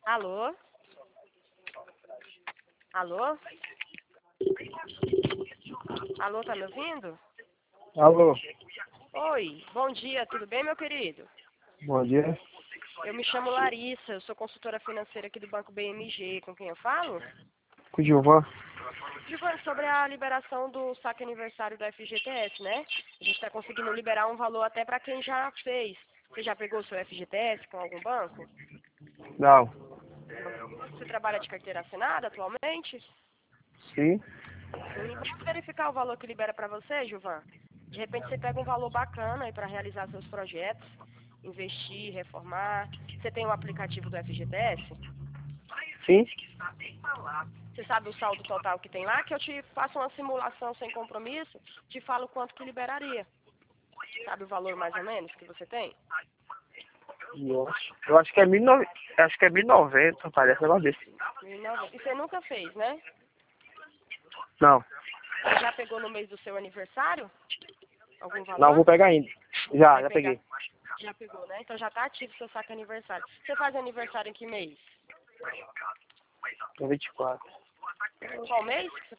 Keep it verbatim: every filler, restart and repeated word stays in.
Alô? Alô? Alô, tá me ouvindo? Alô, Oi, bom dia, tudo bem, meu querido? bom dia. Eu me chamo Larissa, eu sou consultora financeira aqui do Banco B M G, com quem eu falo? Com o Gilvan. Gilvan, sobre a liberação do saque aniversário do F G T S, né? A gente está conseguindo liberar um valor até para quem já fez. Você já pegou o seu F G T S com algum banco? Não. Você trabalha de carteira assinada atualmente? Sim. Sim. Vamos verificar o valor que libera para você, Gilvan? De repente você pega um valor bacana aí para realizar seus projetos, investir, reformar. Você tem o aplicativo do F G T S? Sim. Você sabe o saldo total que tem lá? Que eu te faço uma simulação sem compromisso, te falo quanto que liberaria. Sabe o valor mais ou menos que você tem? Eu acho, eu acho que é mil e noventa. Acho que é mil e noventa, parece ela desse. mil e noventa. E você nunca fez, né? Não. Você já pegou no mês do seu aniversário? Algum Não, valor? vou pegar ainda. Já, Vai já pegar. peguei. Já pegou, né? Então já tá ativo o seu saque aniversário. Você faz aniversário em que mês? Tô vinte e quatro. Qual mês que você